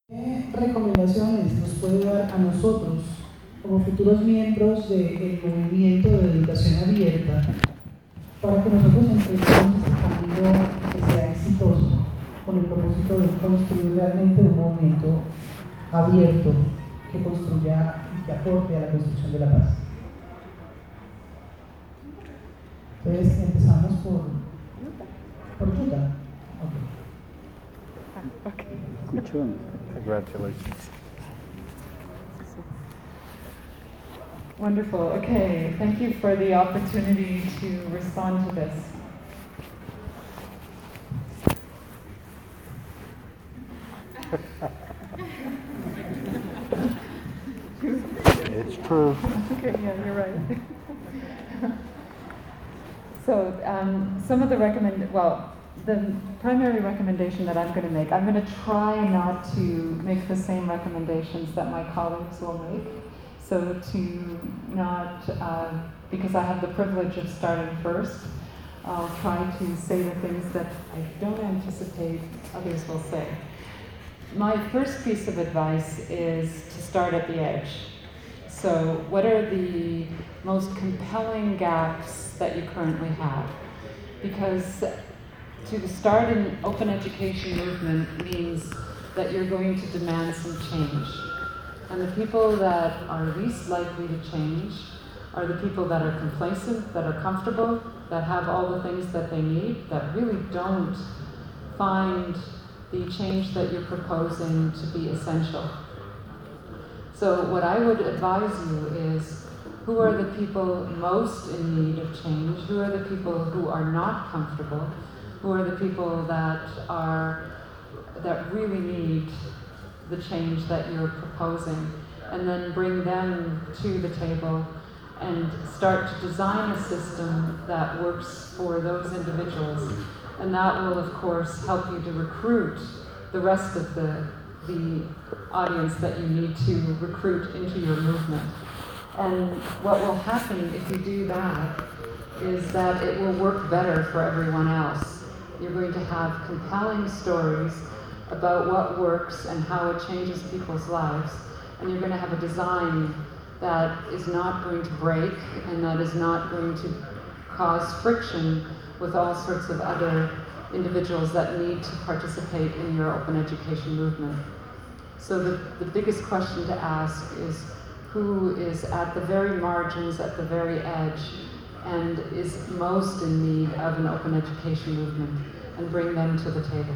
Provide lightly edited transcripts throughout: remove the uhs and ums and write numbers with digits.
¿Qué recomendaciones nos puede dar a nosotros, como futuros miembros del movimiento de educación abierta, para que nosotros emprendamos este camino que sea exitoso, con el propósito de construir realmente un movimiento abierto que construya y que aporte a la construcción de la paz? Entonces empezamos por Yuta. Okay. Good one. Congratulations. Wonderful. Okay, thank you for the opportunity to respond to this. It's true. Okay, yeah, you're right. So, some of the the primary recommendation that I'm going to make, I'm going to try not to make the same recommendations that my colleagues will make. So to not, because I have the privilege of starting first, I'll try to say the things that I don't anticipate others will say. My first piece of advice is to start at the edge. So what are the most compelling gaps that you currently have? Because to start an open education movement means that you're going to demand some change. And the people that are least likely to change are the people that are complacent, that are comfortable, that have all the things that they need, that really don't find the change that you're proposing to be essential. So what I would advise you is, who are the people most in need of change? Who are the people who are not comfortable? Who are the people that really need the change that you're proposing? And then bring them to the table and start to design a system that works for those individuals. And that will, of course, help you to recruit the rest of the audience that you need to recruit into your movement. And what will happen if you do that is that it will work better for everyone else. You're going to have compelling stories about what works and how it changes people's lives. And you're going to have a design that is not going to break and that is not going to cause friction with all sorts of other individuals that need to participate in your open education movement. So the biggest question to ask is, who is at the very margins, at the very edge, and is most in need of an open education movement, and bring them to the table.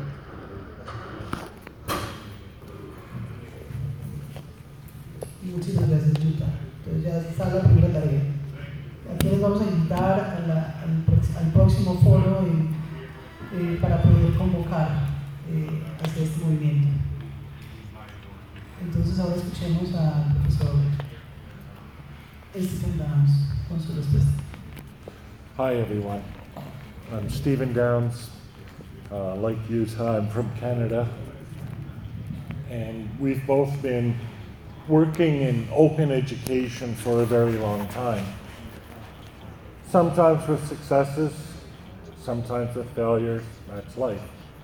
Muchísimas gracias, Yuta. Entonces ya está la primera tarea. Aquí les vamos a invitar al próximo foro para poder convocar hacia este movimiento. Entonces ahora escuchemos al profesor Stephen Downs con su respuesta. Hi everyone, I'm Stephen Downs. Like Yuta, I'm from Canada, and we've both been working in open education for a very long time. Sometimes with successes, sometimes with failures, that's life.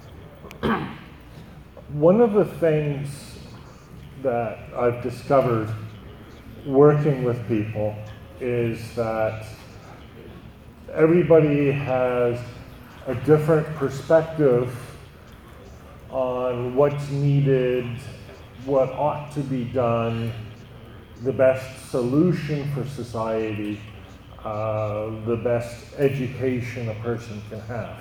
One of the things that I've discovered working with people is that everybody has a different perspective on what's needed, what ought to be done, the best solution for society, the best education a person can have.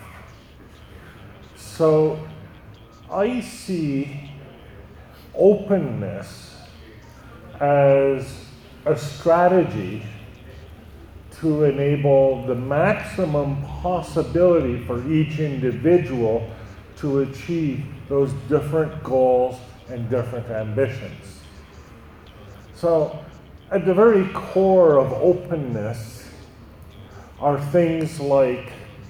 So I see openness as a strategy to enable the maximum possibility for each individual to achieve those different goals and different ambitions. So at the very core of openness are things like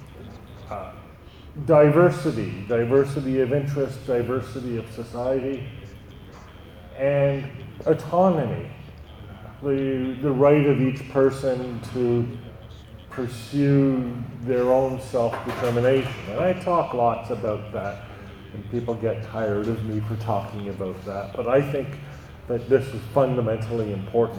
diversity of interest, diversity of society, and autonomy, the right of each person to pursue their own self-determination. And I talk lots about that and people get tired of me for talking about that, but I think that this is fundamentally important.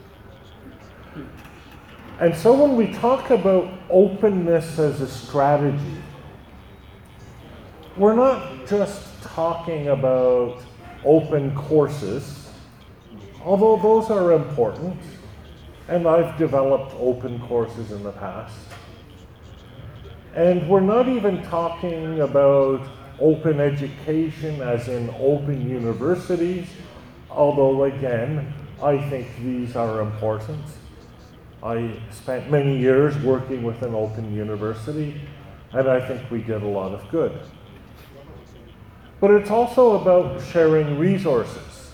And so when we talk about openness as a strategy, we're not just talking about open courses, although those are important, and I've developed open courses in the past. And we're not even talking about open education as in open universities, although again, I think these are important. I spent many years working with an open university, and I think we did a lot of good. But it's also about sharing resources.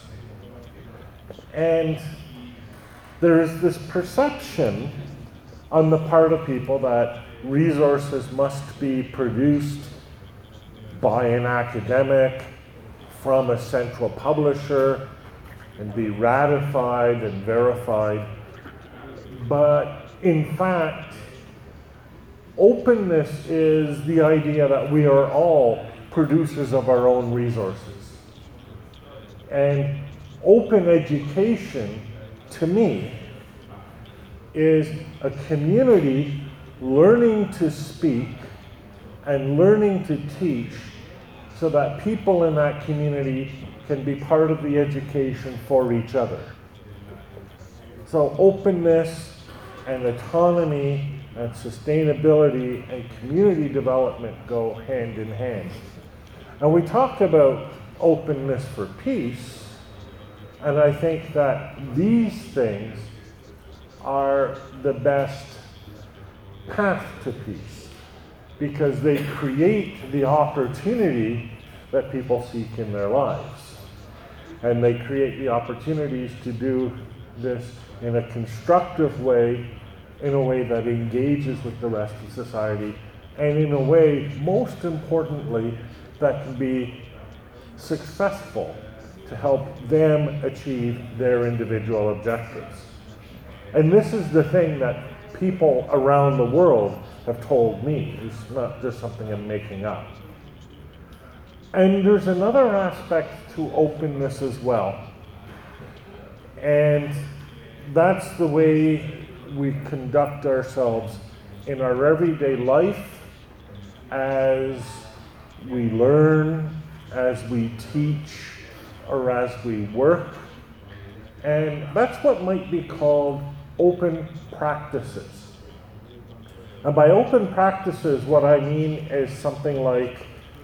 And there's this perception on the part of people that resources must be produced by an academic from a central publisher and be ratified and verified. But in fact, openness is the idea that we are all producers of our own resources. And open education, to me, is a community learning to speak and learning to teach so that people in that community can be part of the education for each other. So openness and autonomy and sustainability and community development go hand in hand. And we talked about openness for peace, and I think that these things are the best path to peace because they create the opportunity that people seek in their lives. And they create the opportunities to do this in a constructive way, in a way that engages with the rest of society, and in a way, most importantly, that can be successful to help them achieve their individual objectives. And this is the thing that people around the world have told me. It's not just something I'm making up. And there's another aspect to openness as well. And that's the way we conduct ourselves in our everyday life as we learn, as we teach, or as we work. And that's what might be called open practices. And by open practices, what I mean is something like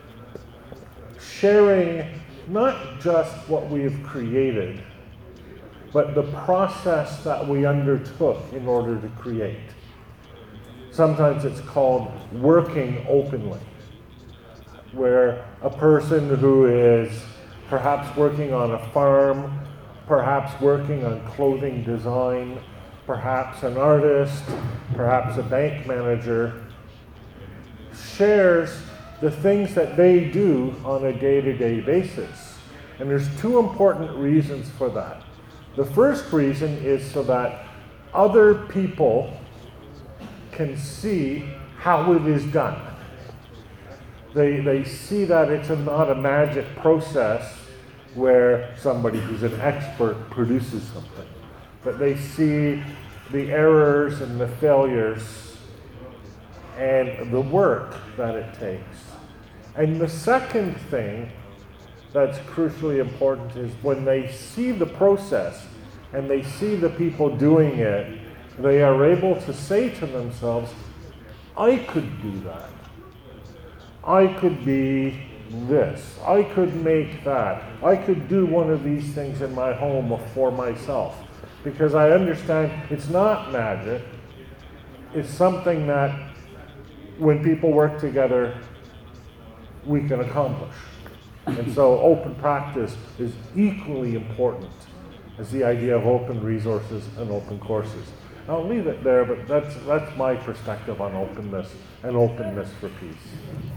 sharing not just what we have created, but the process that we undertook in order to create. Sometimes it's called working openly, where a person who is perhaps working on a farm, perhaps working on clothing design, perhaps an artist, perhaps a bank manager, shares the things that they do on a day-to-day basis. And there's two important reasons for that. The first reason is so that other people can see how it is done. They see that it's not a magic process where somebody who's an expert produces something, but they see the errors and the failures and the work that it takes. And the second thing that's crucially important is when they see the process and they see the people doing it, they are able to say to themselves, I could do that. I could be this. I could make that. I could do one of these things in my home for myself. Because I understand it's not magic. It's something that when people work together, we can accomplish. And so open practice is equally important as the idea of open resources and open courses. I'll leave it there, but that's my perspective on openness and openness for peace.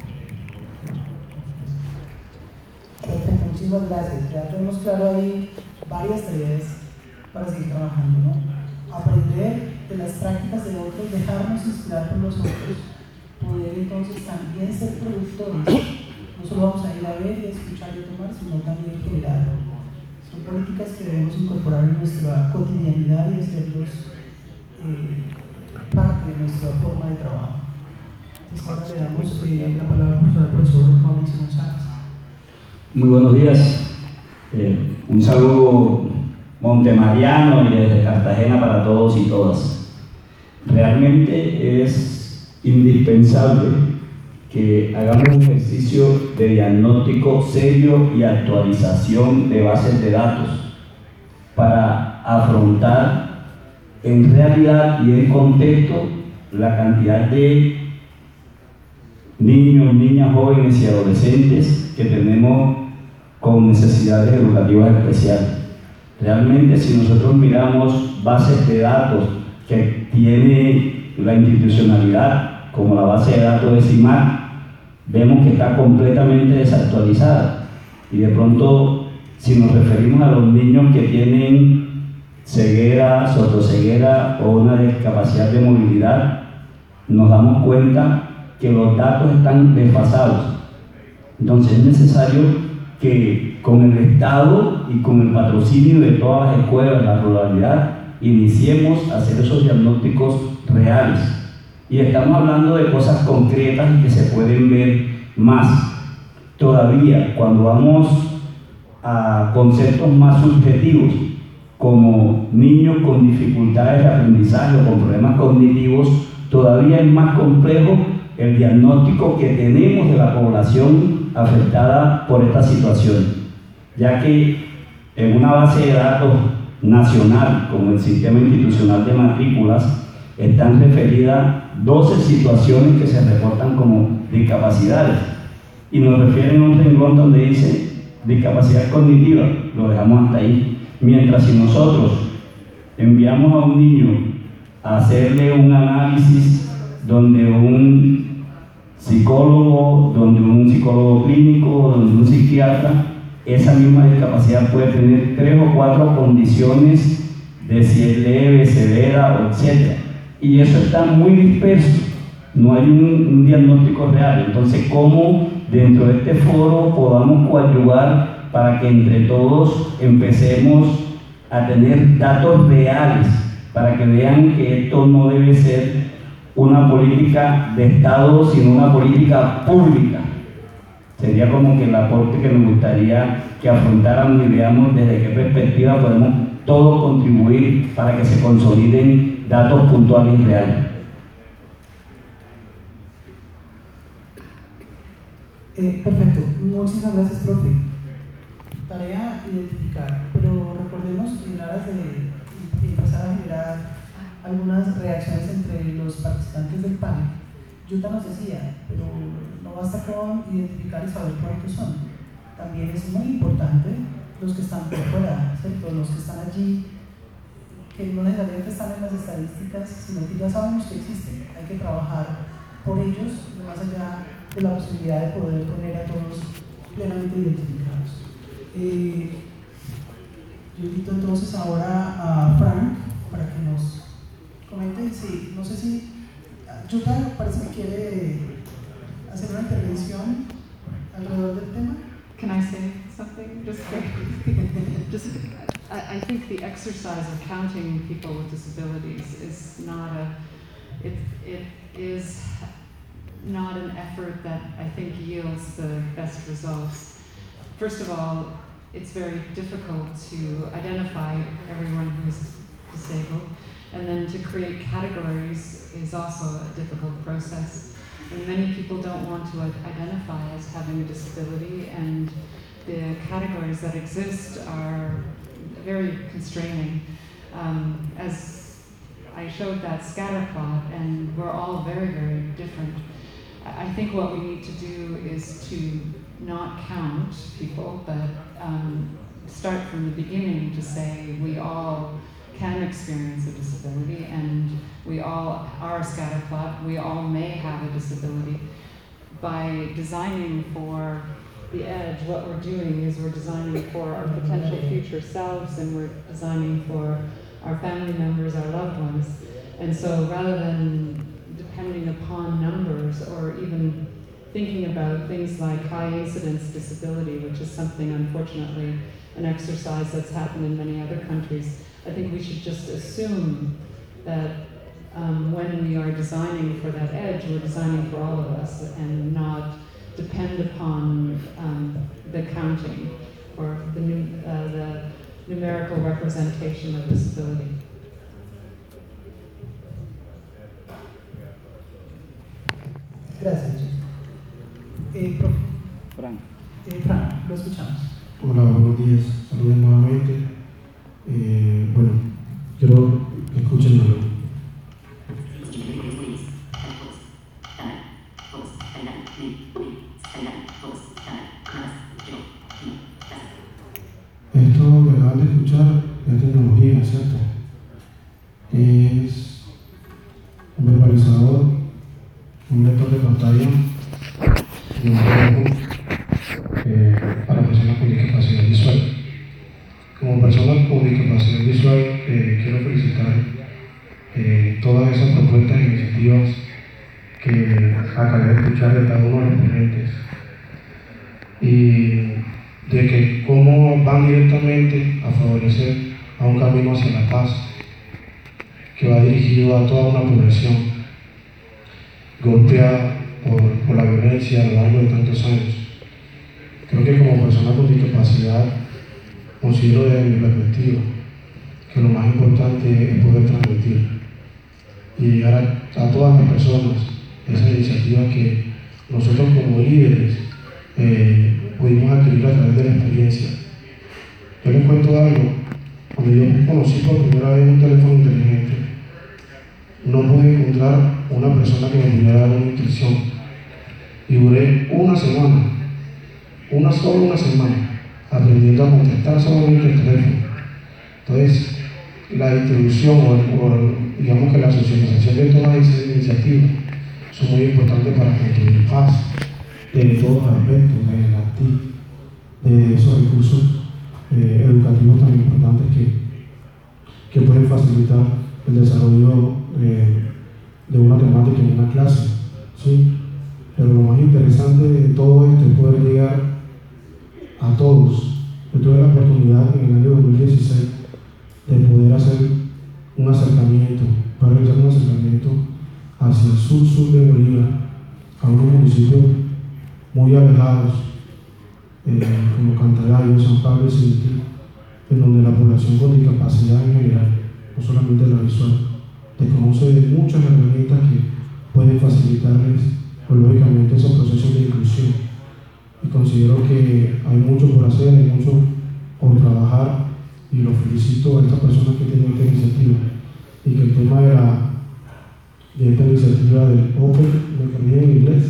Muchísimas gracias. Ya tenemos claro ahí varias tareas para seguir trabajando, ¿no? Aprender de las prácticas de otros, dejarnos inspirar por los otros, poder entonces también ser productores No solo vamos a ir a ver y a escuchar y a tomar, sino también generar. Son políticas que debemos incorporar en nuestra cotidianidad y hacerlos parte de nuestra forma de trabajo. Entonces ahora le damos la palabra al profesor Mauricio González. Muy buenos días. Un saludo montemariano y desde Cartagena para todos y todas. Realmente es indispensable que hagamos un ejercicio de diagnóstico serio y actualización de bases de datos para afrontar en realidad y en contexto la cantidad de niños, niñas, jóvenes y adolescentes que tenemos con necesidades educativas especiales. Realmente, si nosotros miramos bases de datos que tiene la institucionalidad, como la base de datos de CIMAC, vemos que está completamente desactualizada. Y de pronto, si nos referimos a los niños que tienen ceguera, sordoceguera o una discapacidad de movilidad, nos damos cuenta que los datos están desfasados. Entonces es necesario que con el Estado y con el patrocinio de todas las escuelas de la ruralidad iniciemos a hacer esos diagnósticos reales. Y estamos hablando de cosas concretas y que se pueden ver más. Todavía, cuando vamos a conceptos más subjetivos, como niños con dificultades de aprendizaje o con problemas cognitivos, todavía es más complejo el diagnóstico que tenemos de la población afectada por esta situación, ya que en una base de datos nacional, como el Sistema Institucional de Matrículas, están referidas 12 situaciones que se reportan como discapacidades, y nos refieren a un renglón donde dice discapacidad cognitiva, lo dejamos hasta ahí. Mientras si nosotros enviamos a un niño a hacerle un análisis donde un psicólogo clínico, donde un psiquiatra, esa misma discapacidad puede tener 3 o 4 condiciones de si es leve, severa, etc. Y eso está muy disperso, no hay un diagnóstico real. Entonces, ¿cómo dentro de este foro podamos coadyuvar para que entre todos empecemos a tener datos reales, para que vean que esto no debe ser una política de Estado, sino una política pública? Sería como que el aporte que me gustaría que afrontáramos y veamos desde qué perspectiva podemos todos contribuir para que se consoliden datos puntuales y reales. Perfecto, muchísimas gracias, profe. Tarea identificar, pero recordemos en aras de empezar a generar algunas reacciones entre los participantes del panel. Yuta nos decía, pero no basta con identificar y saber cuántos son. También es muy importante los que están por fuera, ¿cierto? Los que están allí, que no necesariamente están en las estadísticas, sino que ya sabemos que existen. Hay que trabajar por ellos, más allá de la posibilidad de poder tener a todos plenamente identificados. Yo invito entonces ahora a Frank para que nos comente. Sí, no sé si Yuta parece que quiere hacer una intervención alrededor del tema. Can I say something? I think the exercise of counting people with disabilities is not it is not an effort that I think yields the best results. First of all, it's very difficult to identify everyone who's disabled, and then to create categories is also a difficult process. And many people don't want to identify as having a disability, and the categories that exist are very constraining. As I showed that scatter plot, and we're all very, very different. I think what we need to do is to not count people, but start from the beginning to say we all can experience a disability, and we all are a scatter plot. We all may have a disability. By designing for the edge, what we're doing is we're designing for our potential future selves, and we're designing for our family members, our loved ones. And so rather than depending upon numbers or even thinking about things like high incidence disability, which is something, unfortunately, an exercise that's happened in many other countries, I think we should just assume that when we are designing for that edge, we're designing for all of us and not depend upon the counting or the numerical representation of disability. Gracias. Fran, lo escuchamos. Hola, buenos días. Saludos nuevamente. Bueno, quiero que escuchen de nuevo. Esto que acaban de escuchar es tecnología, ¿cierto? Es un verbalizador, un lector de pantalla y un juego para personas con discapacidad visual. Como persona con discapacidad visual, quiero felicitar todas esas propuestas e iniciativas que acabé de escuchar de cada uno de los ponentes y de que cómo van directamente a favorecer a un camino hacia la paz que va dirigido a toda una población golpeada por la violencia a lo largo de tantos años. Creo que como persona con discapacidad considero desde mi perspectiva que lo más importante es poder transmitir y llegar a todas las personas esa iniciativa que nosotros como líderes pudimos adquirir a través de la experiencia. Yo les cuento algo. Cuando yo conocí por primera vez un teléfono inteligente, no pude encontrar una persona que me pudiera dar una instrucción y duré una semana, una semana, aprendiendo a contestar solamente el teléfono. Entonces, la distribución o digamos que la socialización de todas esas iniciativas son muy importantes para construir paz de todos los aspectos, de esos recursos educativos tan importantes que pueden facilitar el desarrollo de una temática en una clase, ¿sí? Pero lo más interesante de todo esto es poder llegar a todos. Yo tuve la oportunidad en el año 2016 de poder hacer un acercamiento, para realizar un acercamiento hacia el sur de Bolívar, a unos municipios muy alejados, como Cantarayo, San Pablo y Sinti, en donde la población con discapacidad en general, no solamente la visual, desconoce de muchas herramientas que pueden facilitarles, pues, lógicamente, esos procesos de inclusión. Y considero que hay mucho por hacer, hay mucho por trabajar, y los felicito a estas personas que tienen esta iniciativa. Y que el tema de esta iniciativa del Open, ¿me cambié en inglés?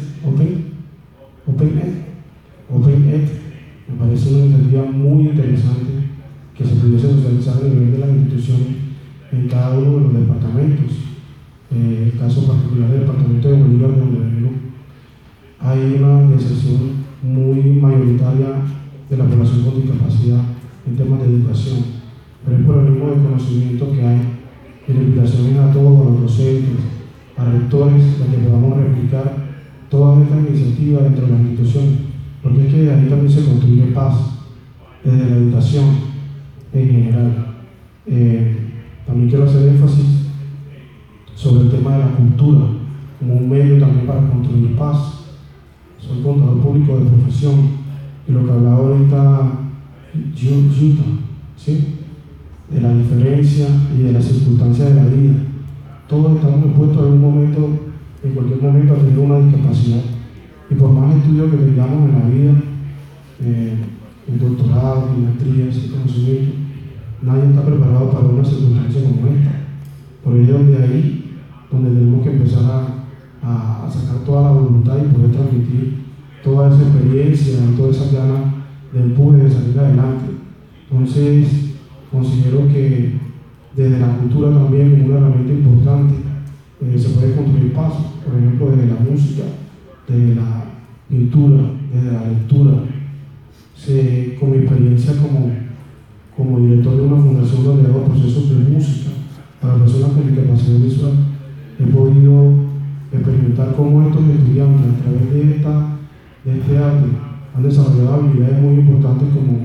Open Ed, me parece una iniciativa muy interesante que se pudiese socializar a nivel de las instituciones en cada uno de los departamentos. El caso particular del departamento de Bolívar, donde vengo, hay una deserción muy mayoritaria de la población con discapacidad en temas de educación, pero es por el mismo desconocimiento que hay. Y la invitación es a todos los docentes, a rectores, para que podamos replicar todas estas iniciativas dentro de las instituciones, porque es que de ahí también se construye paz, desde la educación en general. También quiero hacer énfasis sobre el tema de la cultura, como un medio también para construir paz. Soy contador público de profesión, y lo que hablaba ahorita Yuta, ¿sí? De la diferencia y de las circunstancias de la vida. Todos estamos expuestos en cualquier momento a tener una discapacidad. Y por más estudios que tengamos en la vida, el doctorado, maestrías y conocimiento, nadie está preparado para una circunstancia como esta. Por ello, de ahí donde tenemos que empezar a sacar toda la voluntad y poder transmitir toda esa experiencia y toda esa ganas de empuje de salir adelante. Entonces, considero que desde la cultura también, como una herramienta importante, se puede construir pasos, por ejemplo, desde la música, desde la pintura, desde la lectura. Con mi experiencia como director de una fundación donde hago procesos de música para personas con discapacidad visual, he podido experimentar cómo estos estudiantes, a través de esta de este arte han desarrollado habilidades muy importantes como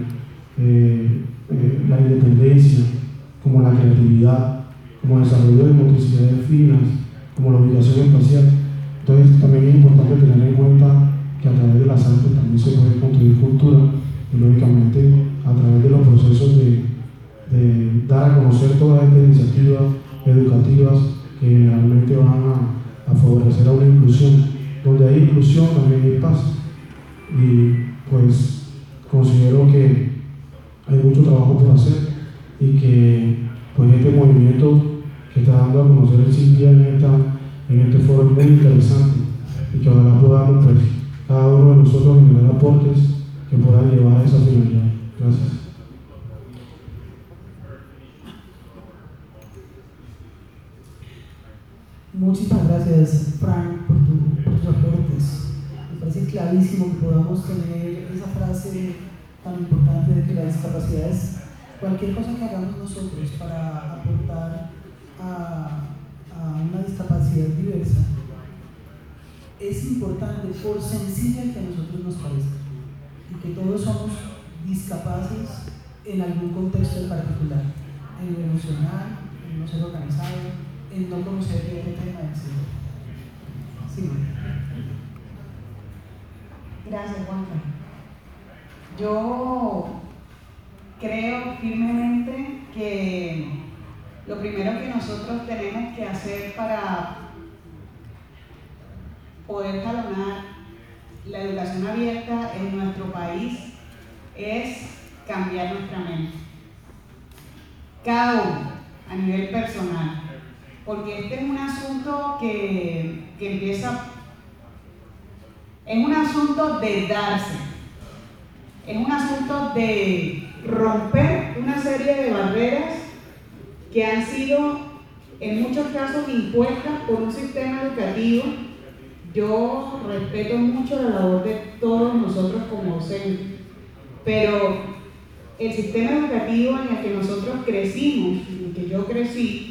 la independencia, como la creatividad, como el desarrollo de motricidades finas, como la ubicación espacial. Entonces también es importante tener en cuenta que a través de las artes también se puede construir cultura y lógicamente a través de los procesos de dar a conocer todas estas iniciativas educativas que realmente van a favorecer a una inclusión. Donde hay inclusión también hay paz. Y pues considero que hay mucho trabajo por hacer y que pues este movimiento que está dando a conocer el CINDIA en este foro es muy interesante y que ojalá podamos pues cada uno de nosotros generar aportes que puedan llevar a esa finalidad. Gracias. Muchísimas gracias, Frank, por tus aportes. Me parece clarísimo que podamos tener esa frase tan importante de que la discapacidad es cualquier cosa que hagamos nosotros para aportar a una discapacidad diversa. Es importante, por sencilla que a nosotros nos parezca, y que todos somos discapaces en algún contexto en particular, en lo emocional, en no ser organizado, en no conocer el tema, etc. Sí. Gracias, Juanca. Yo creo firmemente que lo primero que nosotros tenemos que hacer para poder jalonar la educación abierta en nuestro país es cambiar nuestra mente. Cada uno, a nivel personal. Porque este es un asunto que empieza, es un asunto de darse, es un asunto de romper una serie de barreras que han sido en muchos casos impuestas por un sistema educativo. Yo respeto mucho la labor de todos nosotros como docentes, pero el sistema educativo en el que nosotros crecimos, en el que yo crecí,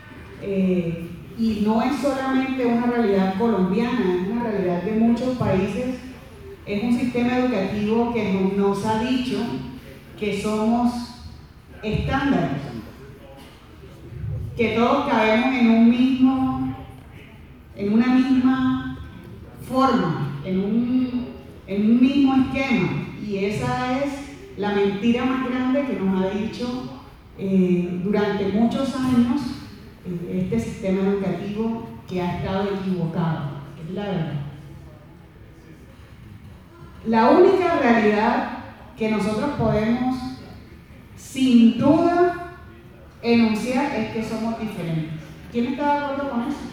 y no es solamente una realidad colombiana, es una realidad de muchos países. Es un sistema educativo que nos ha dicho que somos estándares, que todos cabemos en una misma forma, en un mismo esquema, y esa es la mentira más grande que nos ha dicho durante muchos años este sistema educativo, que ha estado equivocado, es la verdad. La única realidad que nosotros podemos sin duda enunciar es que somos diferentes. ¿Quién está de acuerdo con eso?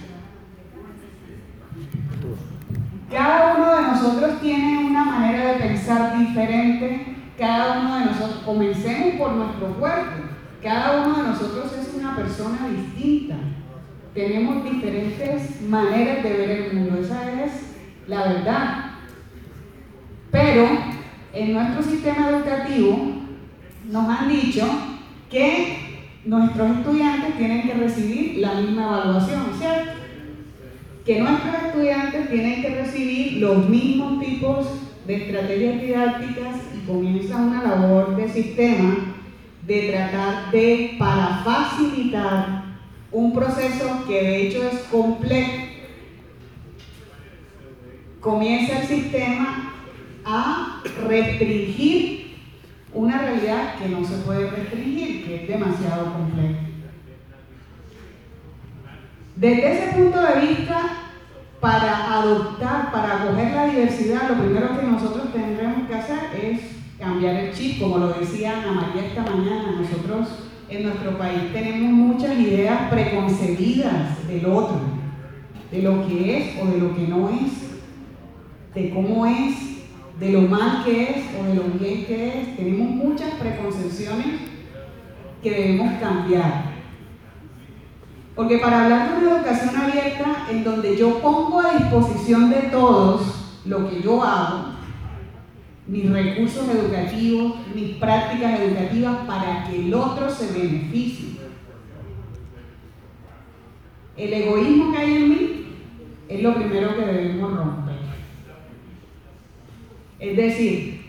Cada uno de nosotros tiene una manera de pensar diferente. Cada uno de nosotros, comencemos por nuestro cuerpo. Cada uno de nosotros es una persona distinta. Tenemos diferentes maneras de ver el mundo, esa es la verdad. Pero en nuestro sistema educativo nos han dicho que nuestros estudiantes tienen que recibir la misma evaluación, ¿cierto? Que nuestros estudiantes tienen que recibir los mismos tipos de estrategias didácticas, y comienza una labor de sistema de tratar de, para facilitar un proceso que de hecho es complejo, comienza el sistema a restringir una realidad que no se puede restringir, que es demasiado compleja. Desde ese punto de vista, para adoptar, para acoger la diversidad, lo primero que nosotros tendremos que hacer es cambiar el chip, como lo decía Ana María esta mañana. Nosotros en nuestro país tenemos muchas ideas preconcebidas del otro, de lo que es o de lo que no es, de cómo es, de lo mal que es o de lo bien que es. Tenemos muchas preconcepciones que debemos cambiar. Porque para hablar de una educación abierta en donde yo pongo a disposición de todos lo que yo hago, mis recursos educativos, mis prácticas educativas, para que el otro se beneficie. El egoísmo que hay en mí es lo primero que debemos romper. Es decir,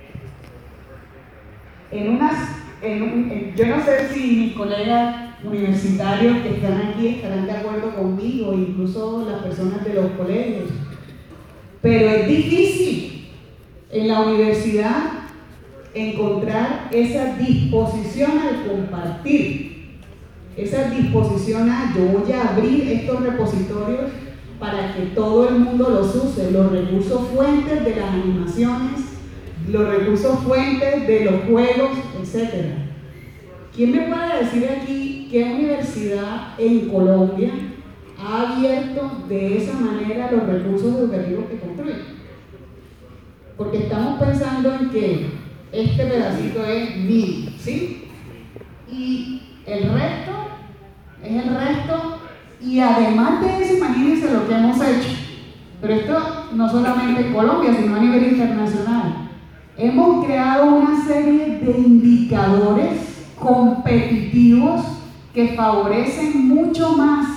yo no sé si mis colegas universitarios que están aquí estarán de acuerdo conmigo, incluso las personas de los colegios, pero es difícil en la universidad encontrar esa disposición al compartir, esa disposición a yo voy a abrir estos repositorios para que todo el mundo los use, los recursos fuentes de las animaciones, los recursos fuentes de los juegos, etc. ¿Quién me puede decir aquí qué universidad en Colombia ha abierto de esa manera los recursos educativos que construye? Porque estamos pensando en que este pedacito es mío, ¿sí? Y el resto es el resto, y además de eso, imagínense lo que hemos hecho. Pero esto no solamente en Colombia, sino a nivel internacional. Hemos creado una serie de indicadores competitivos que favorecen mucho más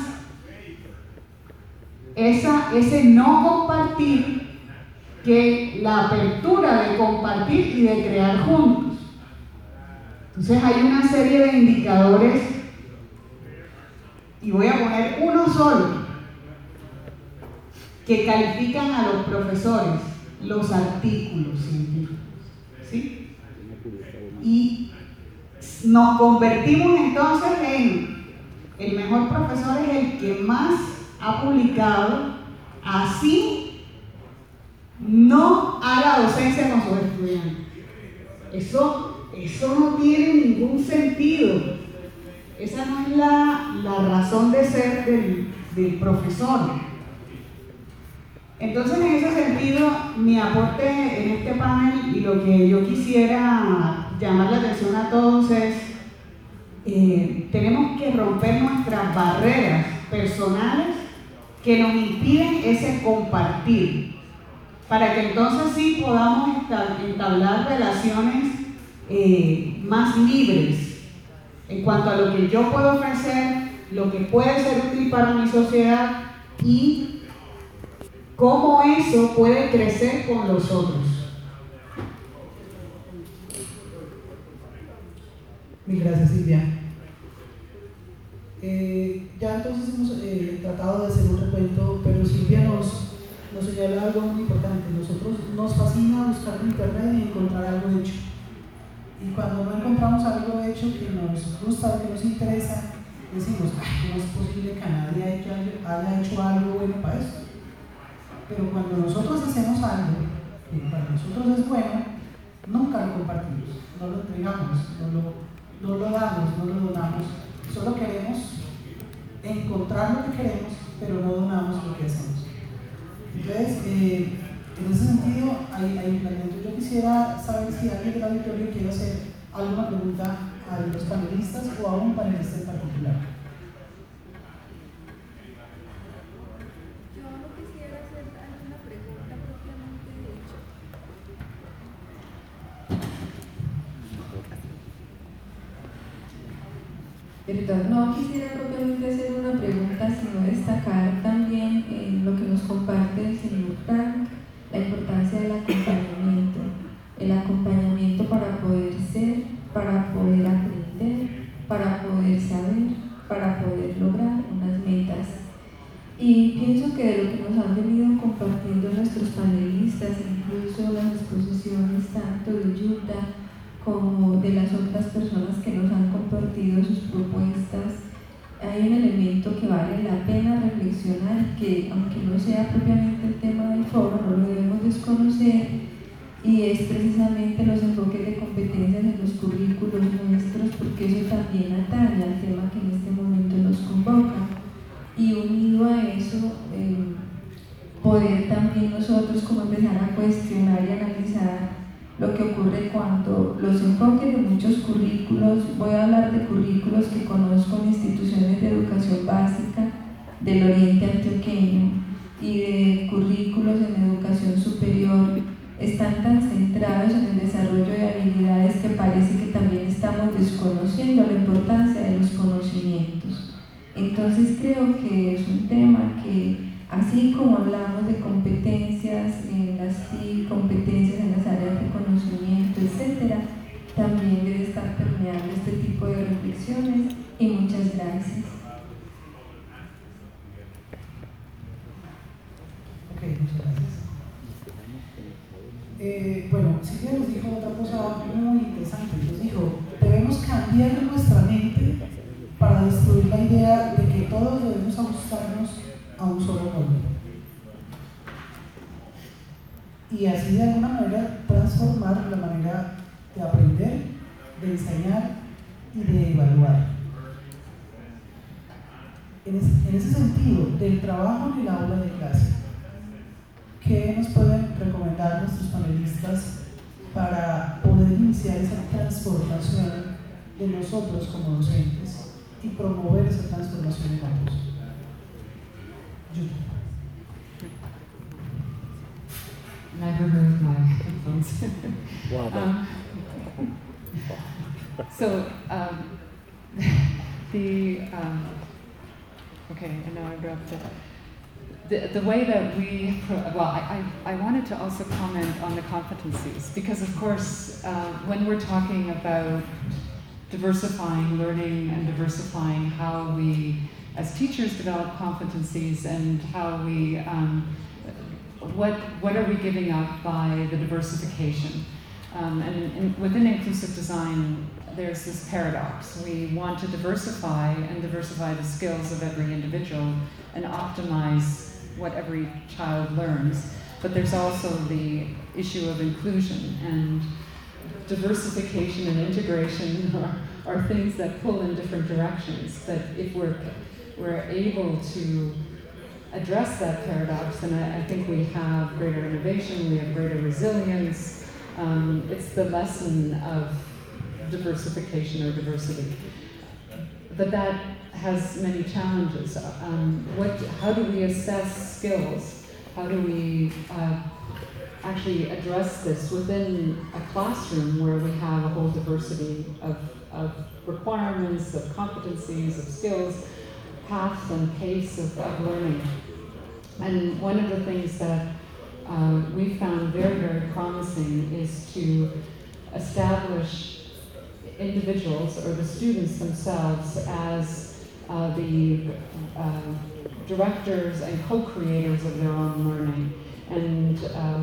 ese no compartir que la apertura de compartir y de crear juntos. Entonces hay una serie de indicadores, y voy a poner uno solo, que califican a los profesores, los artículos científicos, ¿sí? Y nos convertimos entonces en el mejor profesor es el que más ha publicado, así no haga docencia con sus estudiantes. Eso no tiene ningún sentido. Esa no es la razón de ser del profesor. Entonces, en ese sentido, mi aporte en este panel y lo que yo quisiera llamar la atención a todos es tenemos que romper nuestras barreras personales que nos impiden ese compartir, para que entonces sí podamos entablar relaciones más libres en cuanto a lo que yo puedo ofrecer, lo que puede ser útil para mi sociedad y cómo eso puede crecer con los otros. Mil gracias, Silvia. Ya entonces hemos tratado de hacer un recuento, pero Silvia nos señala algo muy importante. Nosotros nos fascina buscar en internet y encontrar algo hecho. Y cuando no encontramos algo hecho que nos gusta, que nos interesa, decimos, ay, no es posible que nadie haya hecho algo bueno para esto. Pero cuando nosotros hacemos algo que para nosotros es bueno, nunca lo compartimos, no lo entregamos, no lo damos, no lo donamos. Solo queremos encontrar lo que queremos, pero no donamos lo que hacemos. Entonces, en ese sentido, hay un planteamiento. Yo quisiera saber si alguien del auditorio quiere hacer alguna pregunta a los panelistas o a un panelista en particular. Yo no quisiera hacer alguna pregunta propiamente dicha. Perdón, no quisiera propiamente hacer una pregunta, sino destacar también lo que nos comparte el señor Frank, la importancia del acompañamiento. El acompañamiento para poder ser, para poder aprender, para poder saber, para poder lograr unas metas. Y pienso que de lo que nos han venido compartiendo nuestros panelistas, incluso las exposiciones tanto de Utah como de las otras personas que nos han compartido sus propuestas, hay un elemento que vale la pena reflexionar, que aunque no sea propiamente el tema del foro, no lo debemos desconocer, y es precisamente los enfoques de competencias en los currículos nuestros, porque eso también atañe al tema que en este momento nos convoca. Y unido a eso, poder también nosotros como empezar a cuestionar y analizar lo que ocurre cuando los enfoques de muchos currículos, voy a hablar de currículos que conozco en instituciones de educación básica del oriente antioqueño y de currículos en educación superior, están tan centrados en el desarrollo de habilidades que parece que también estamos desconociendo la importancia de los conocimientos. Entonces creo que es un tema que, así como hablamos de competencias en las TIC, competencias en generando este tipo de reflexiones y muchas gracias. Ok, muchas gracias. Bueno, Silvia nos dijo otra cosa muy interesante. Nos dijo, debemos cambiar nuestra mente para destruir la idea de que todos debemos ajustarnos a un solo molde. Y así de alguna manera transformar la manera de aprender, de enseñar y de evaluar. En ese sentido, del trabajo en el aula de clase, ¿qué nos pueden recomendar nuestros panelistas para poder iniciar esa transformación de nosotros como docentes y promover esa transformación en otros? Never moved my headphones. Well done. Okay, I know I dropped it. The way that we, I wanted to also comment on the competencies, because of course, when we're talking about diversifying learning and diversifying how we, as teachers, develop competencies and how we, what are we giving up by the diversification? And within inclusive design, there's this paradox. We want to diversify the skills of every individual and optimize what every child learns. But there's also the issue of inclusion, and diversification and integration are things that pull in different directions. But if we're able to address that paradox, then I think we have greater innovation, we have greater resilience. It's the lesson of diversification or diversity. But that has many challenges. How do we assess skills? How do we actually address this within a classroom where we have a whole diversity of requirements, of competencies, of skills, paths and pace of learning? And one of the things that we found very, very promising is to establish individuals or the students themselves as the directors and co-creators of their own learning. And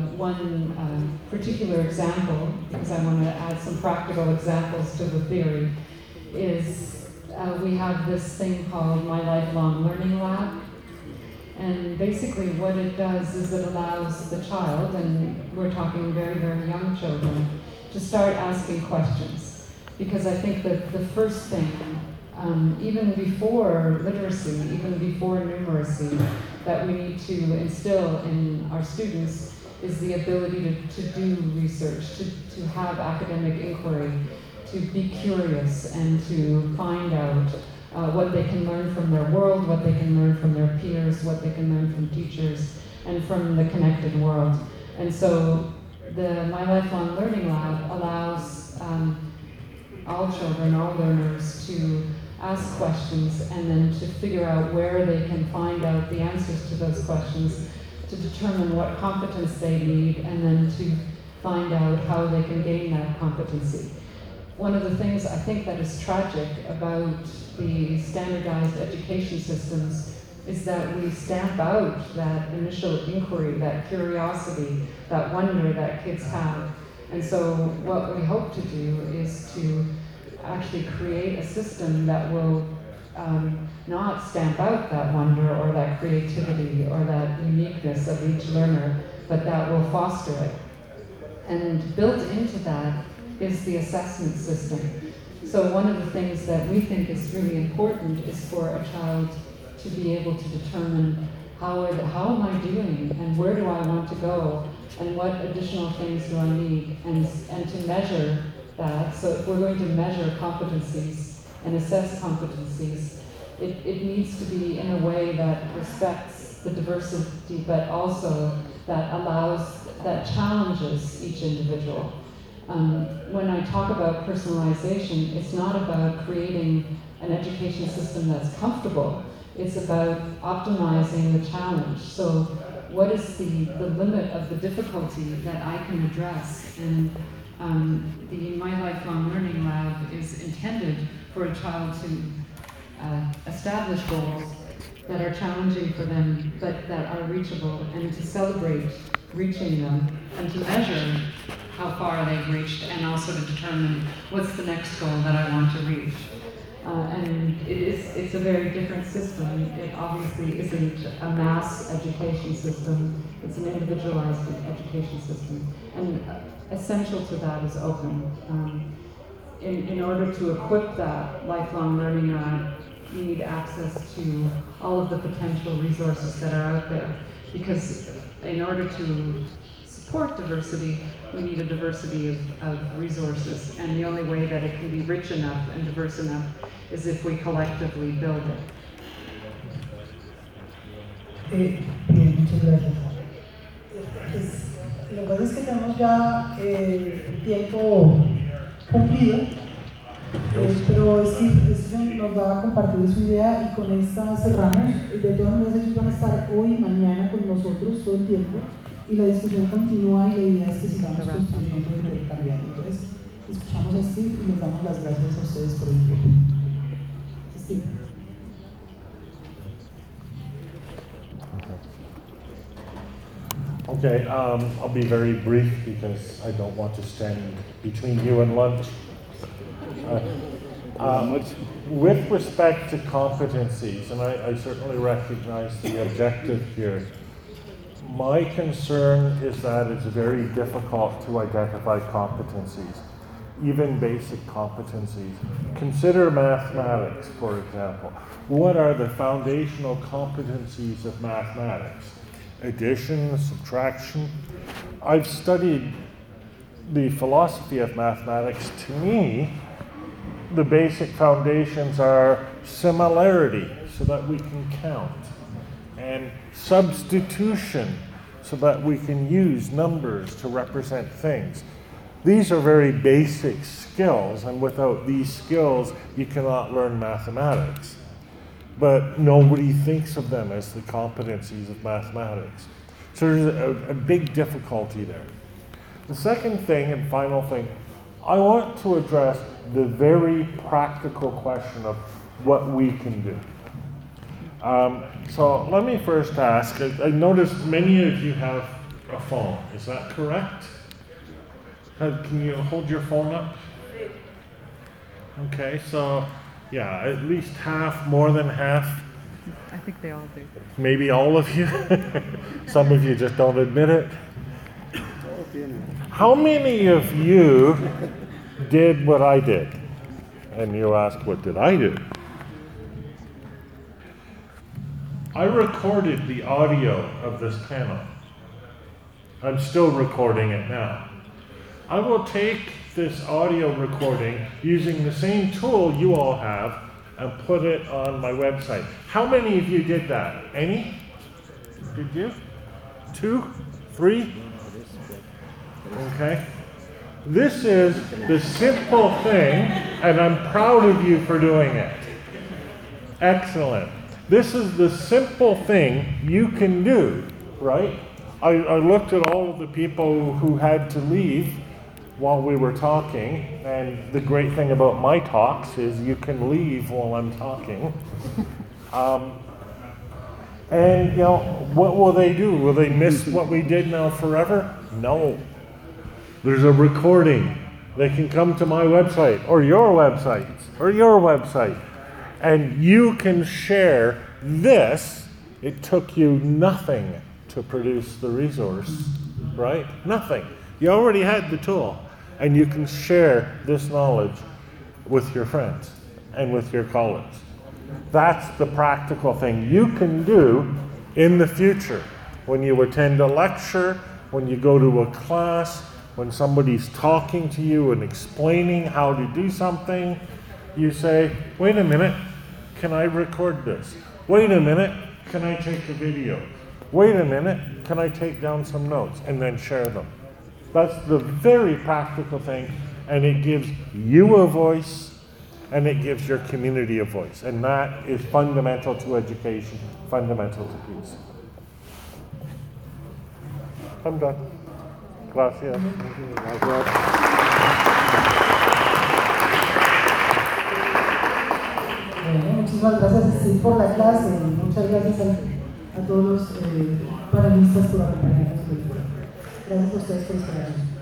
one particular example, because I want to add some practical examples to the theory, is we have this thing called My Lifelong Learning Lab. And basically what it does is it allows the child, and we're talking very, very young children, to start asking questions. Because I think that the first thing, even before literacy, even before numeracy, that we need to instill in our students is the ability to do research, to have academic inquiry, to be curious and to find out what they can learn from their world, what they can learn from their peers, what they can learn from teachers, and from the connected world. And so the My Lifelong Learning Lab allows all children, all learners to ask questions and then to figure out where they can find out the answers to those questions, to determine what competence they need, and then to find out how they can gain that competency. One of the things I think that is tragic about the standardized education systems is that we stamp out that initial inquiry, that curiosity, that wonder that kids have. And so what we hope to do is to actually create a system that will not stamp out that wonder or that creativity or that uniqueness of each learner, but that will foster it. And built into that is the assessment system. So one of the things that we think is really important is for a child to be able to determine how am I doing and where do I want to go and what additional things do I need, and to measure that. So if we're going to measure competencies and assess competencies, it needs to be in a way that respects the diversity, but also that challenges each individual. When I talk about personalization, it's not about creating an education system that's comfortable. It's about optimizing the challenge. So what is the limit of the difficulty that I can address? And The My Lifelong Learning Lab is intended for a child to establish goals that are challenging for them, but that are reachable, and to celebrate reaching them, and to measure how far they've reached, and also to determine what's the next goal that I want to reach. And it's a very different system. It obviously isn't a mass education system. It's an individualized education system. And essential to that is open. In order to equip that lifelong learning lab, you need access to all of the potential resources that are out there. Because in order to support diversity, we need a diversity of resources. And the only way that it can be rich enough and diverse enough is if we collectively build it. Bien, muchas gracias. Lo que pasa es que tenemos ya el tiempo cumplido, pero Steven nos va a compartir su idea y con esta cerramos. De todas maneras, ellos van a estar hoy y mañana con nosotros todo el tiempo y la discusión continúa y la idea es que sigamos construyendo y intercambiando. Entonces, escuchamos a Steve y les damos las gracias a ustedes por el tiempo. Steve. Okay, I'll be very brief because I don't want to stand between you and lunch. With respect to competencies, and I certainly recognize the objective here, my concern is that it's very difficult to identify competencies, even basic competencies. Consider mathematics, for example. What are the foundational competencies of mathematics? Addition, subtraction. I've studied the philosophy of mathematics. To me, the basic foundations are similarity, so that we can count, and substitution, so that we can use numbers to represent things. These are very basic skills, and without these skills, you cannot learn mathematics. But nobody thinks of them as the competencies of mathematics. So there's a big difficulty there. The second thing and final thing, I want to address the very practical question of what we can do. So let me first ask, I noticed many of you have a phone, is that correct? Can you hold your phone up? Okay, so yeah, at least half, more than half. I think they all do. Maybe all of you. Some of you just don't admit it. How many of you did what I did? And you ask, what did I do? I recorded the audio of this panel. I'm still recording it now. I will take this audio recording using the same tool you all have and put it on my website. How many of you did that? Any? Did you? 2? 3? Okay. This is the simple thing, and I'm proud of you for doing it. Excellent. This is the simple thing you can do, right? I looked at all of the people who had to leave while we were talking, and the great thing about my talks is you can leave while I'm talking. And you know, what will they do? Will they miss what we did now forever? No. There's a recording. They can come to my website, or your website, or your website, and you can share this. It took you nothing to produce the resource, right? Nothing. You already had the tool, and you can share this knowledge with your friends and with your colleagues. That's the practical thing you can do in the future. When you attend a lecture, when you go to a class, when somebody's talking to you and explaining how to do something, you say, wait a minute, can I record this? Wait a minute, can I take a video? Wait a minute, can I take down some notes? And then share them. That's the very practical thing, and it gives you a voice, and it gives your community a voice. And that is fundamental to education, fundamental to peace. I'm done. Gracias. muchísimas gracias sí, por la clase y muchas gracias a todos los panelistas por acompañarnos. Gracias a ustedes por esperarnos.